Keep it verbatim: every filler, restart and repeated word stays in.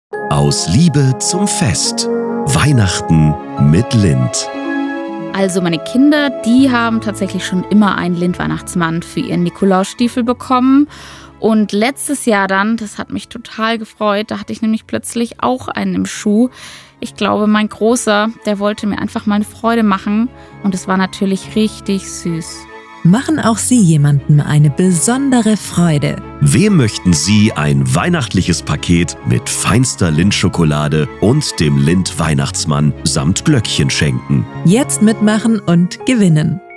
Aus Liebe zum Fest. Weihnachten mit Lind. Also meine Kinder, die haben tatsächlich schon immer einen Lind-Weihnachtsmann für ihren Nikolausstiefel bekommen. Und letztes Jahr dann, das hat mich total gefreut, da hatte ich nämlich plötzlich auch einen im Schuh. Ich glaube, mein Großer, der wollte mir einfach mal eine Freude machen. Und es war natürlich richtig süß. Machen auch Sie jemandem eine besondere Freude. Wem möchten Sie ein weihnachtliches Paket mit feinster Lindt-Schokolade und dem Lind-Weihnachtsmann samt Glöckchen schenken? Jetzt mitmachen und gewinnen.